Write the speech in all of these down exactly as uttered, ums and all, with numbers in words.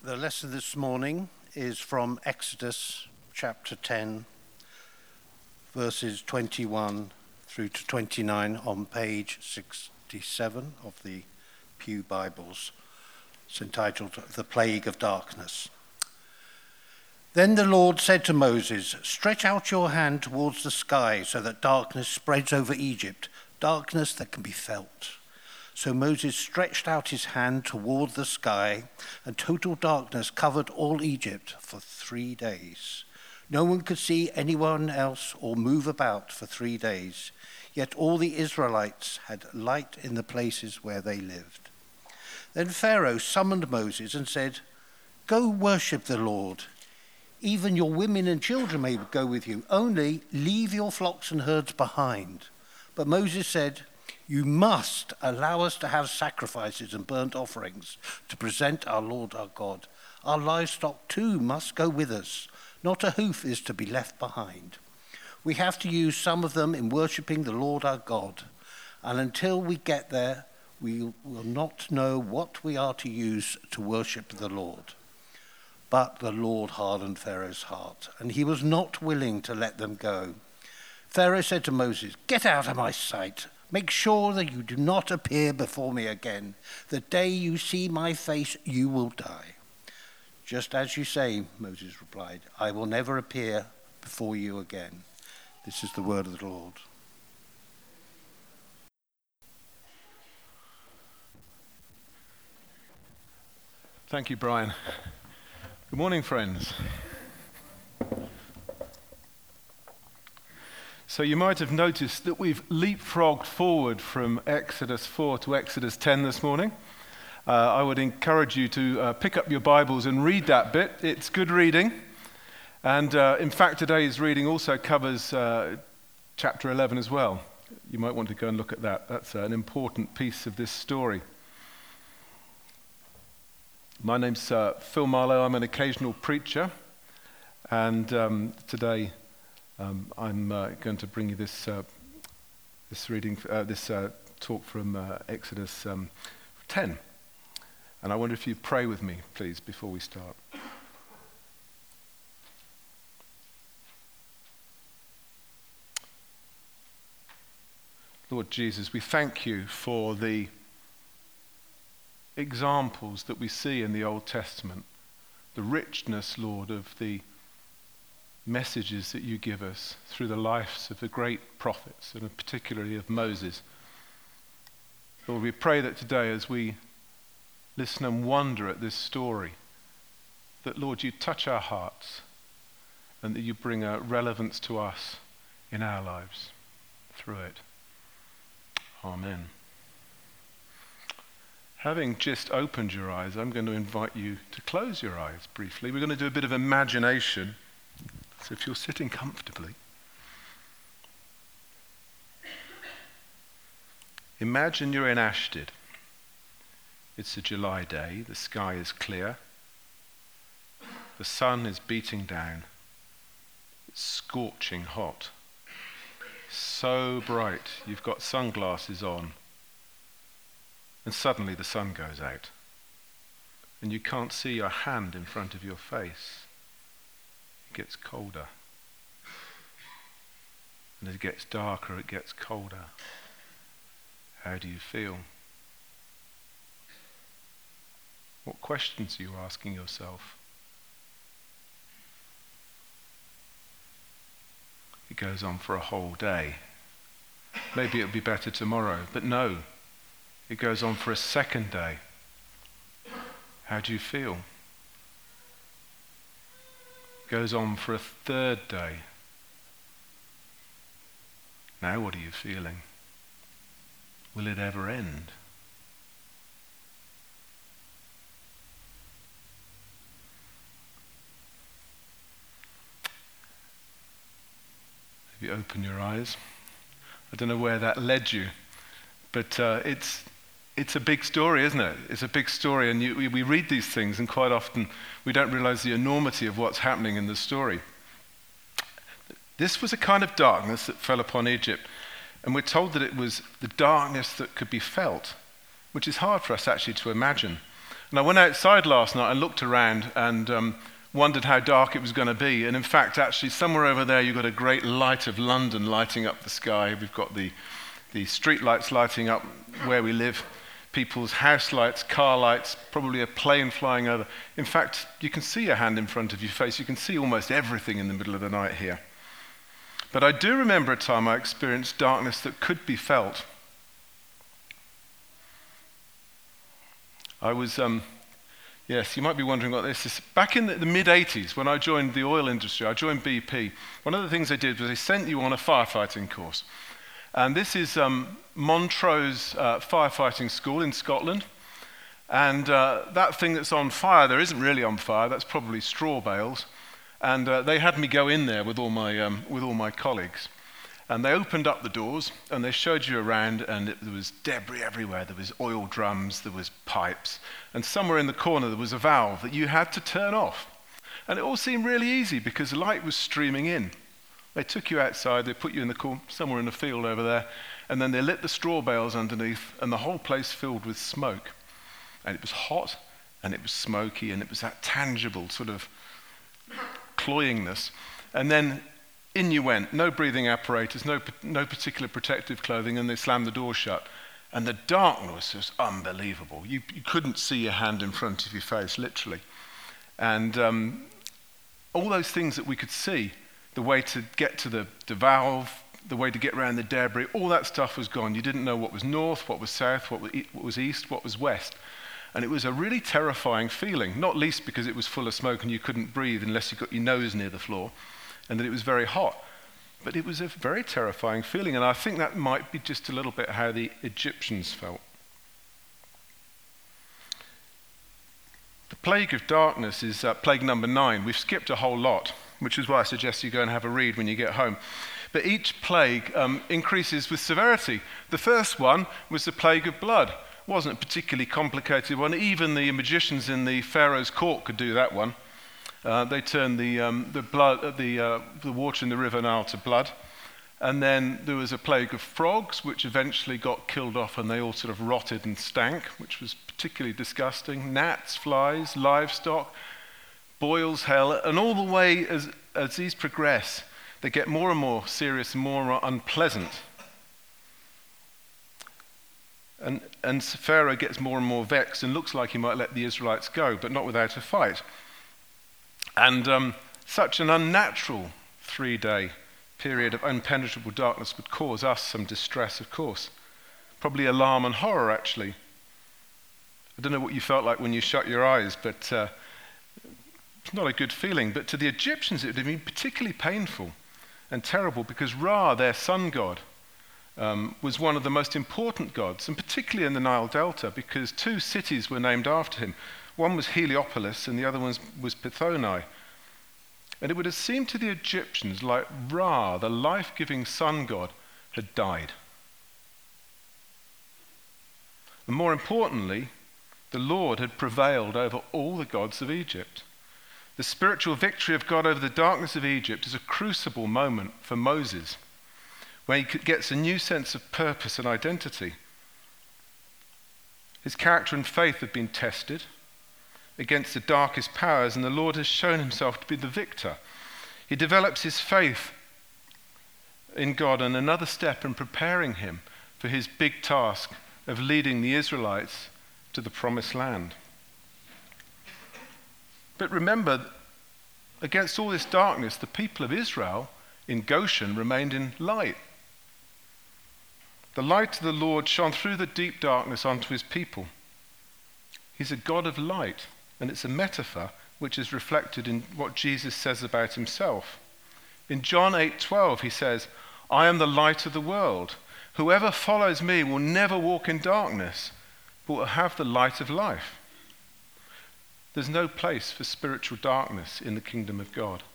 The lesson this morning is from Exodus chapter ten, verses twenty-one through to twenty-nine on page sixty-seven of the Pew Bibles. It's entitled The Plague of Darkness. Then the Lord said to Moses, "Stretch out your hand towards the sky so that darkness spreads over Egypt, darkness that can be felt." So Moses stretched out his hand toward the sky, and total darkness covered all Egypt for three days. No one could see anyone else or move about for three days. Yet all the Israelites had light in the places where they lived. Then Pharaoh summoned Moses and said, "Go worship the Lord. Even your women and children may go with you. Only leave your flocks and herds behind." But Moses said, "You must allow us to have sacrifices and burnt offerings to present our Lord our God. Our livestock too must go with us. Not a hoof is to be left behind. We have to use some of them in worshipping the Lord our God. And until we get there, we will not know what we are to use to worship the Lord." But the Lord hardened Pharaoh's heart, and he was not willing to let them go. Pharaoh said to Moses, "Get out of my sight. Make sure that you do not appear before me again. The day you see my face, you will die." "Just as you say," Moses replied, "I will never appear before you again." This is the word of the Lord. Thank you, Brian. Good morning, friends. So you might have noticed that we've leapfrogged forward from Exodus four to Exodus ten this morning. Uh, I would encourage you to uh, pick up your Bibles and read that bit. It's good reading. And uh, in fact, today's reading also covers uh, chapter eleven as well. You might want to go and look at that. That's uh, an important piece of this story. My name's uh, Phil Marlowe. I'm an occasional preacher. And um, today... Um, I'm uh, going to bring you this uh, this reading, uh, this uh, talk from uh, Exodus um, ten, and I wonder if you pray with me, please, before we start. Lord Jesus, we thank you for the examples that we see in the Old Testament, the richness, Lord, of the messages that you give us through the lives of the great prophets, and particularly of Moses. Lord, we pray that today as we listen and wonder at this story, that, Lord, you touch our hearts and that you bring a relevance to us in our lives through it. Amen. Having just opened your eyes, I'm going to invite you to close your eyes briefly. We're going to do a bit of imagination. So if you're sitting comfortably, imagine you're in Ashtead. It's a July day, the sky is clear, the sun is beating down, it's scorching hot, so bright you've got sunglasses on, and suddenly the sun goes out, and you can't see your hand in front of your face. Gets colder, and as it gets darker it gets colder. How do you feel? What questions are you asking yourself? It goes on for a whole day. Maybe it'll be better tomorrow, but no, it goes on for a second day. How do you feel? Goes on for a third day. Now what are you feeling? Will it ever end? Have you opened your eyes? I don't know where that led you, but uh, it's It's a big story, isn't it? It's a big story, and you, we, we read these things, and quite often we don't realize the enormity of what's happening in the story. This was a kind of darkness that fell upon Egypt, and we're told that it was the darkness that could be felt, which is hard for us actually to imagine. And I went outside last night and looked around and um, wondered how dark it was going to be. And in fact, actually, somewhere over there, you've got a great light of London lighting up the sky. We've got the, the street lights lighting up where we live, people's house lights, car lights, probably a plane flying over. In fact, you can see a hand in front of your face. You can see almost everything in the middle of the night here. But I do remember a time I experienced darkness that could be felt. I was, um, yes, you might be wondering what this is. Back in the, the mid-eighties, when I joined the oil industry, I joined B P, one of the things they did was they sent you on a firefighting course. And this is um, Montrose uh, Firefighting School in Scotland. And uh, that thing that's on fire, there isn't really on fire, that's probably straw bales. And uh, they had me go in there with all my, um, with all my colleagues. And they opened up the doors and they showed you around, and it, there was debris everywhere. There was oil drums, there was pipes, and somewhere in the corner there was a valve that you had to turn off. And it all seemed really easy because the light was streaming in. They took you outside, they put you in the corner, somewhere in the field over there, and then they lit the straw bales underneath, and the whole place filled with smoke. And it was hot, and it was smoky, and it was that tangible sort of cloyingness. And then in you went, no breathing apparatus, no, no particular protective clothing, and they slammed the door shut. And the darkness was unbelievable. You, you couldn't see your hand in front of your face, literally. And um, all those things that we could see, the way to get to the, the valve, the way to get around the debris, all that stuff was gone. You didn't know what was north, what was south, what was east, what was west. And it was a really terrifying feeling, not least because it was full of smoke and you couldn't breathe unless you got your nose near the floor, and that it was very hot. But it was a very terrifying feeling, and I think that might be just a little bit how the Egyptians felt. The plague of darkness is uh, plague number nine. We've skipped a whole lot, which is why I suggest you go and have a read when you get home. But each plague um, increases with severity. The first one was the plague of blood. It wasn't a particularly complicated one. Even the magicians in the Pharaoh's court could do that one. Uh, they turned the, um, the, blood, uh, the, uh, the water in the River Nile to blood. And then there was a plague of frogs, which eventually got killed off, and they all sort of rotted and stank, which was particularly disgusting. Gnats, flies, livestock, boils, hell, and all the way as, as these progress, they get more and more serious and more and more unpleasant. And, and Pharaoh gets more and more vexed and looks like he might let the Israelites go, but not without a fight. And um, such an unnatural three-day period of impenetrable darkness would cause us some distress, of course. Probably alarm and horror, actually. I don't know what you felt like when you shut your eyes, but uh, it's not a good feeling. But to the Egyptians, it would have been particularly painful and terrible because Ra, their sun god, um, was one of the most important gods, and particularly in the Nile Delta, because two cities were named after him. One was Heliopolis and the other one was Pithoni. And it would have seemed to the Egyptians like Ra, the life-giving sun god, had died. And more importantly, the Lord had prevailed over all the gods of Egypt. The spiritual victory of God over the darkness of Egypt is a crucible moment for Moses, where he gets a new sense of purpose and identity. His character and faith have been tested against the darkest powers, and the Lord has shown himself to be the victor. He develops his faith in God, and another step in preparing him for his big task of leading the Israelites to the promised land. But remember, against all this darkness, the people of Israel in Goshen remained in light. The light of the Lord shone through the deep darkness onto his people. He's a God of light. And it's a metaphor which is reflected in what Jesus says about himself. In John eight twelve, he says, "I am the light of the world. Whoever follows me will never walk in darkness, but will have the light of life." There's no place for spiritual darkness in the kingdom of God.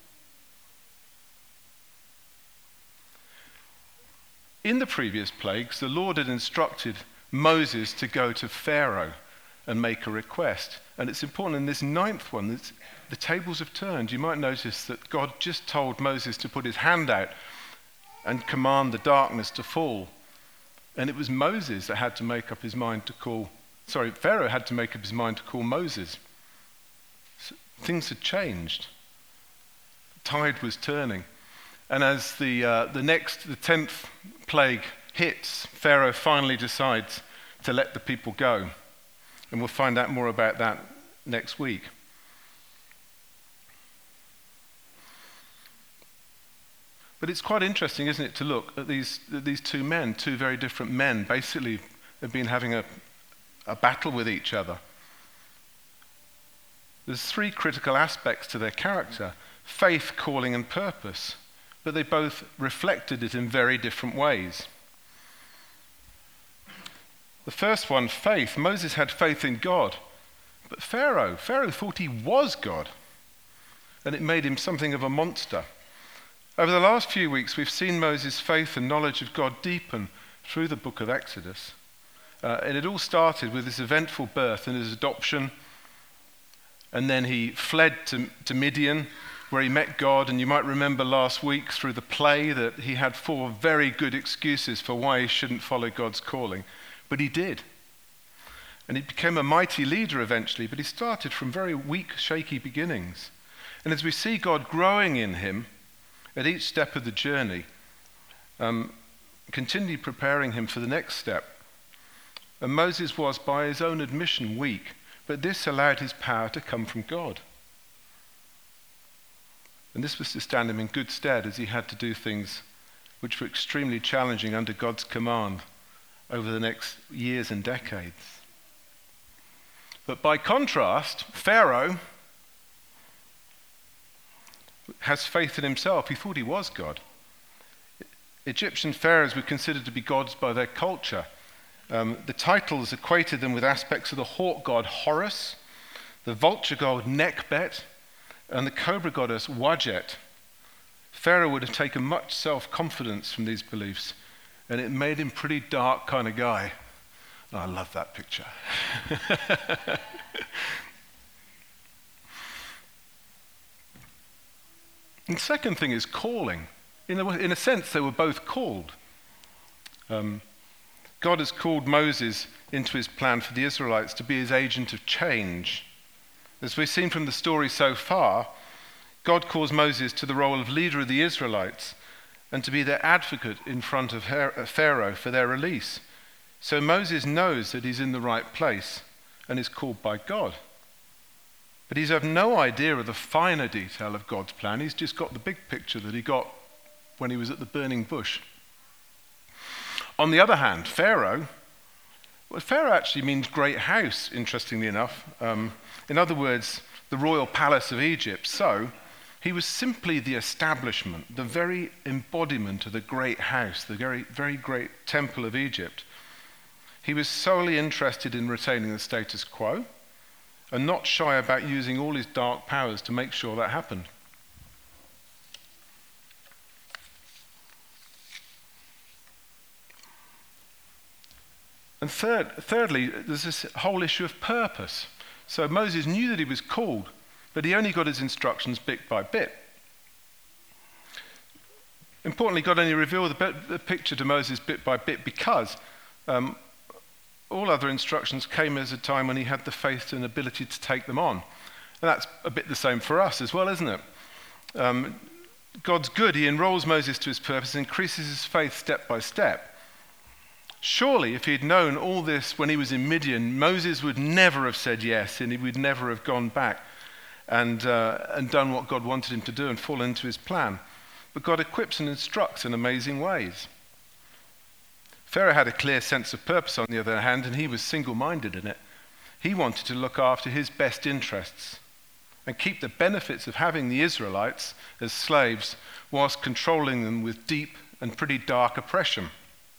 In the previous plagues, the Lord had instructed Moses to go to Pharaoh and make a request. And it's important in this ninth one that the tables have turned. You might notice that God just told Moses to put his hand out and command the darkness to fall. And it was Moses that had to make up his mind to call sorry, Pharaoh had to make up his mind to call Moses. So things had changed. The tide was turning. And as the, uh, the next, the tenth plague hits, Pharaoh finally decides to let the people go. And we'll find out more about that next week. But it's quite interesting, isn't it, to look at these, at these two men, two very different men, basically have been having a, a battle with each other. There's three critical aspects to their character: faith, calling, and purpose. But they both reflected it in very different ways. The first one, faith. Moses had faith in God. But Pharaoh, Pharaoh thought he was God. And it made him something of a monster. Over the last few weeks, we've seen Moses' faith and knowledge of God deepen through the book of Exodus. Uh, and it all started with his eventful birth and his adoption. And then he fled to, to Midian, where he met God. And you might remember last week through the play that he had four very good excuses for why he shouldn't follow God's calling. But he did. And he became a mighty leader eventually, but he started from very weak, shaky beginnings. And as we see God growing in him at each step of the journey, um, continually preparing him for the next step. And Moses was, by his own admission, weak, but this allowed his power to come from God. And this was to stand him in good stead as he had to do things which were extremely challenging under God's command over the next years and decades. But by contrast, Pharaoh has faith in himself. He thought he was God. Egyptian pharaohs were considered to be gods by their culture. Um, the titles equated them with aspects of the hawk god Horus, the vulture god Nekhbet, and the cobra goddess Wadjet. Pharaoh would have taken much self-confidence from these beliefs, and it made him a pretty dark kind of guy. Oh, I love that picture. And the second thing is calling. In a, in a sense, they were both called. Um, God has called Moses into his plan for the Israelites to be his agent of change. As we've seen from the story so far, God calls Moses to the role of leader of the Israelites and to be their advocate in front of Pharaoh for their release. So Moses knows that he's in the right place and is called by God. But he's had no idea of the finer detail of God's plan. He's just got the big picture that he got when he was at the burning bush. On the other hand, Pharaoh, well, Pharaoh actually means great house, interestingly enough. Um, in other words, the royal palace of Egypt. So he was simply the establishment, the very embodiment of the great house, the very, very great temple of Egypt. He was solely interested in retaining the status quo and not shy about using all his dark powers to make sure that happened. And third, thirdly, there's this whole issue of purpose. So Moses knew that he was called, but he only got his instructions bit by bit. Importantly, God only revealed the, bit, the picture to Moses bit by bit because um, all other instructions came as a time when he had the faith and ability to take them on. And that's a bit the same for us as well, isn't it? Um, God's good. He enrolls Moses to his purpose, increases his faith step by step. Surely, if he'd known all this when he was in Midian, Moses would never have said yes, and he would never have gone back and, uh, and done what God wanted him to do and fall into his plan. But God equips and instructs in amazing ways. Pharaoh had a clear sense of purpose, on the other hand, and he was single-minded in it. He wanted to look after his best interests and keep the benefits of having the Israelites as slaves whilst controlling them with deep and pretty dark oppression.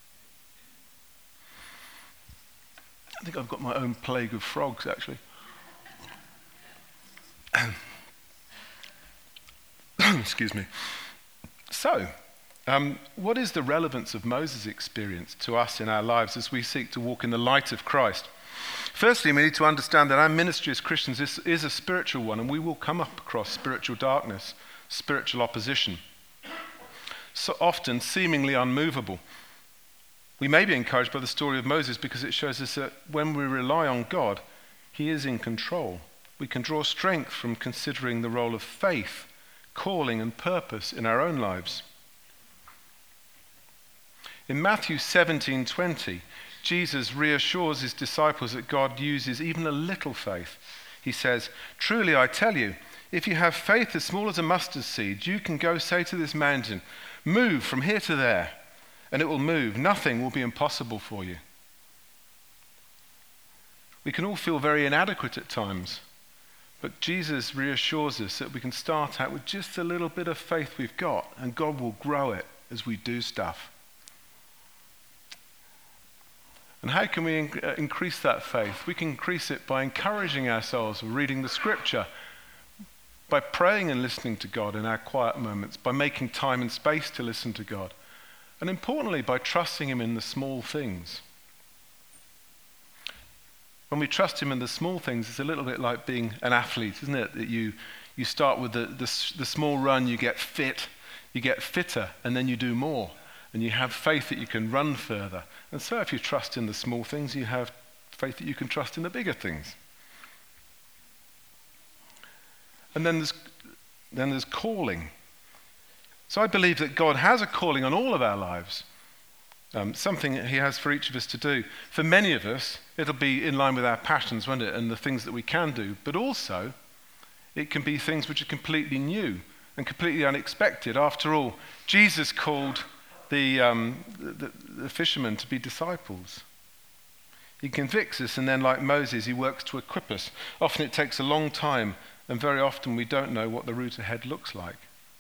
I think I've got my own plague of frogs, actually. Excuse me. So, um, what is the relevance of Moses' experience to us in our lives as we seek to walk in the light of Christ? Firstly, we need to understand that our ministry as Christians is, is a spiritual one, and we will come up across spiritual darkness, spiritual opposition, so often seemingly unmovable. We may be encouraged by the story of Moses because it shows us that when we rely on God, he is in control. We can draw strength from considering the role of faith, calling and purpose in our own lives. In Matthew seventeen twenty, Jesus reassures his disciples that God uses even a little faith. He says, "Truly I tell you, if you have faith as small as a mustard seed, you can go say to this mountain, 'Move from here to there,' and it will move. Nothing will be impossible for you." We can all feel very inadequate at times, but Jesus reassures us that we can start out with just a little bit of faith we've got, and God will grow it as we do stuff. And how can we in- uh, increase that faith? We can increase it by encouraging ourselves, reading the scripture, by praying and listening to God in our quiet moments, by making time and space to listen to God, and importantly, by trusting him in the small things. When we trust him in the small things, it's a little bit like being an athlete, isn't it? That you, you start with the, the, the small run, you get fit, you get fitter, and then you do more. And you have faith that you can run further. And so if you trust in the small things, you have faith that you can trust in the bigger things. And then there's, then there's calling. So I believe that God has a calling on all of our lives, um, something that he has for each of us to do. For many of us, it'll be in line with our passions, won't it, and the things that we can do. But also, it can be things which are completely new and completely unexpected. After all, Jesus called The, um, the, the fishermen to be disciples. He convicts us, and then like Moses, he works to equip us. Often it takes a long time, and very often we don't know what the route ahead looks like.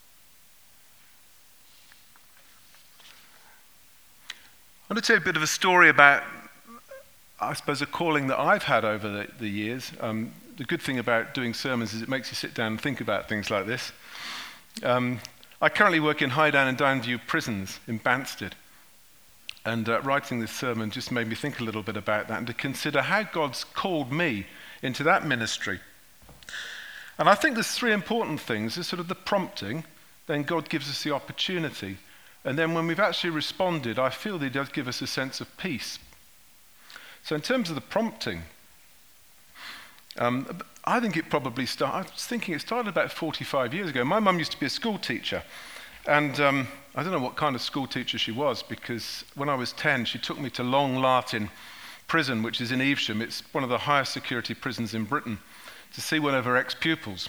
I want to tell you a bit of a story about, I suppose, a calling that I've had over the, the years. Um, the good thing about doing sermons is it makes you sit down and think about things like this. Um, I currently work in Highdown and Downview prisons in Banstead. And uh, writing this sermon just made me think a little bit about that and to consider how God's called me into that ministry. And I think there's three important things. There's sort of the prompting, then God gives us the opportunity. And then when we've actually responded, I feel that he does give us a sense of peace. So in terms of the prompting, um, I think it probably started, I was thinking it started about forty-five years ago. My mum used to be a school teacher, and um, I don't know what kind of school teacher she was, because when I was ten, she took me to Long Lartin prison, which is in Evesham. It's one of the highest security prisons in Britain, to see one of her ex-pupils.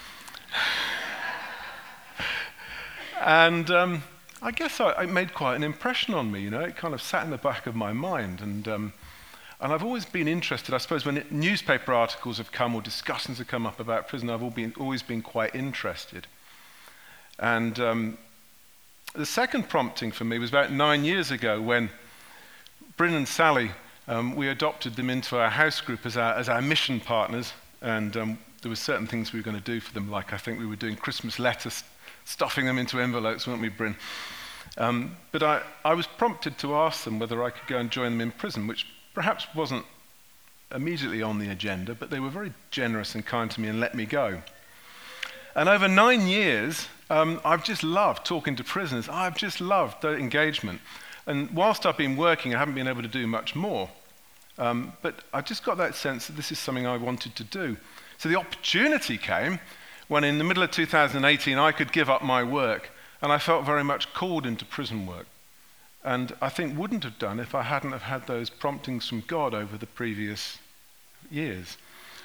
And um, I guess I, it made quite an impression on me, you know, it kind of sat in the back of my mind, and um, And I've always been interested, I suppose, when it, newspaper articles have come or discussions have come up about prison, I've all been, always been quite interested. And um, the second prompting for me was about nine years ago when Bryn and Sally, um, we adopted them into our house group as our, as our mission partners. And um, there were certain things we were going to do for them, like I think we were doing Christmas letters, stuffing them into envelopes, weren't we, Bryn? Um, but I, I was prompted to ask them whether I could go and join them in prison, which perhaps wasn't immediately on the agenda, but they were very generous and kind to me and let me go. And over nine years, um, I've just loved talking to prisoners. I've just loved the engagement. And whilst I've been working, I haven't been able to do much more. Um, but I just got that sense that this is something I wanted to do. So the opportunity came when in the middle of two thousand eighteen, I could give up my work, and I felt very much called into prison work. And I think wouldn't have done if I hadn't have had those promptings from God over the previous years.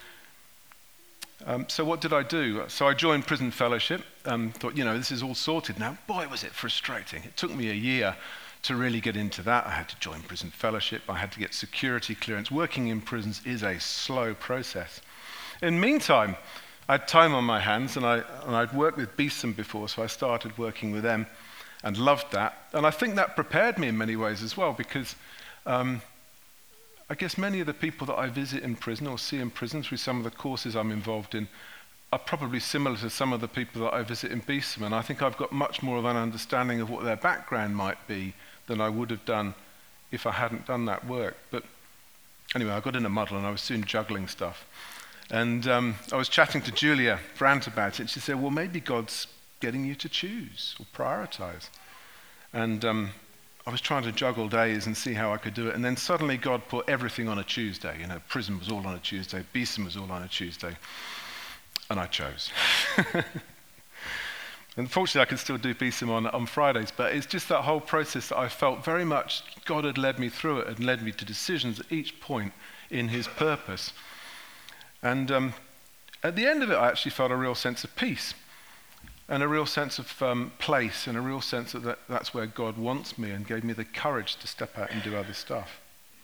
Um, so what did I do? So I joined Prison Fellowship, um, thought, you know, this is all sorted now. Boy, was it frustrating. It took me a year to really get into that. I had to join Prison Fellowship. I had to get security clearance. Working in prisons is a slow process. In the meantime, I had time on my hands, and, I, and I'd worked with Beeson before, so I started working with them. And loved that. And I think that prepared me in many ways as well, because um, I guess many of the people that I visit in prison or see in prison through some of the courses I'm involved in are probably similar to some of the people that I visit in Beeson. And I think I've got much more of an understanding of what their background might be than I would have done if I hadn't done that work. But anyway, I got in a muddle and I was soon juggling stuff. And um, I was chatting to Julia Brandt about it. She said, well, maybe God's getting you to choose or prioritize. And um, I was trying to juggle days and see how I could do it. And then suddenly God put everything on a Tuesday. You know, Prism was all on a Tuesday. Beeson was all on a Tuesday. And I chose. Unfortunately, I can still do Beeson on, on Fridays. But it's just that whole process that I felt very much God had led me through it and led me to decisions at each point in his purpose. And um, at the end of it, I actually felt a real sense of peace. And a real sense of um, place, and a real sense that, that that's where God wants me, and gave me the courage to step out and do other stuff.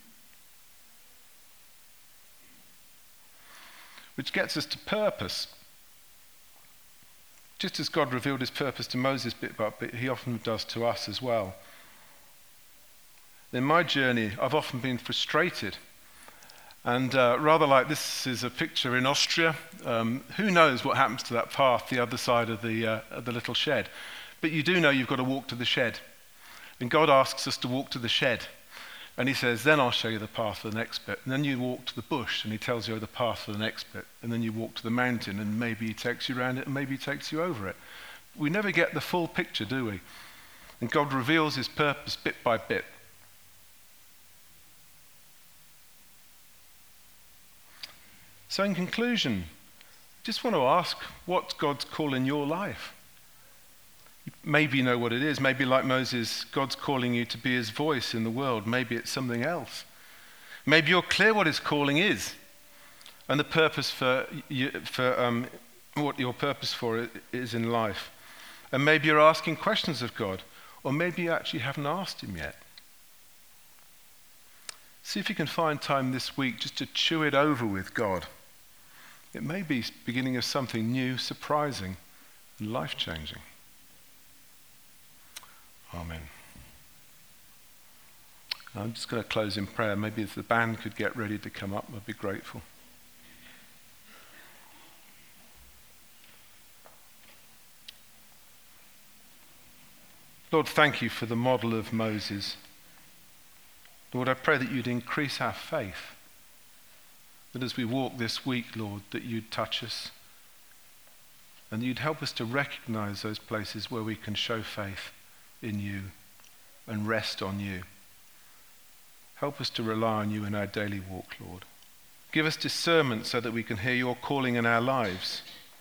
Which gets us to purpose. Just as God revealed his purpose to Moses bit by bit, he often does to us as well. In my journey, I've often been frustrated. And uh, rather like this is a picture in Austria. Um, who knows what happens to that path the other side of the, uh, of the little shed. But you do know you've got to walk to the shed. And God asks us to walk to the shed. And he says, then I'll show you the path for the next bit. And then you walk to the bush, and he tells you the path for the next bit. And then you walk to the mountain, and maybe he takes you around it, and maybe he takes you over it. We never get the full picture, do we? And God reveals his purpose bit by bit. So in conclusion, just want to ask, what's God's call in your life? Maybe you know what it is. Maybe like Moses, God's calling you to be his voice in the world. Maybe it's something else. Maybe you're clear what his calling is and the purpose for, you, for um, what your purpose for is in life. And maybe you're asking questions of God, or maybe you actually haven't asked him yet. See if you can find time this week just to chew it over with God. It may be the beginning of something new, surprising, and life-changing. Amen. I'm just going to close in prayer. Maybe if the band could get ready to come up, I'd be grateful. Lord, thank you for the model of Moses. Lord, I pray that you'd increase our faith. That as we walk this week, Lord, that you'd touch us. And you'd help us to recognize those places where we can show faith in you and rest on you. Help us to rely on you in our daily walk, Lord. Give us discernment so that we can hear your calling in our lives.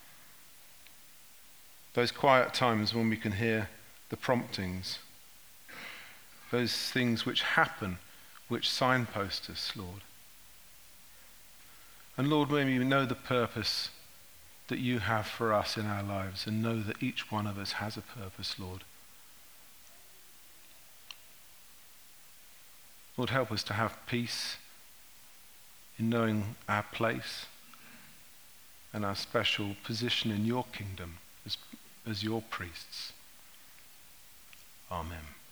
Those quiet times when we can hear the promptings. Those things which happen, which signpost us, Lord. And Lord, may we know the purpose that you have for us in our lives, and know that each one of us has a purpose, Lord. Lord, help us to have peace in knowing our place and our special position in your kingdom as, as your priests. Amen.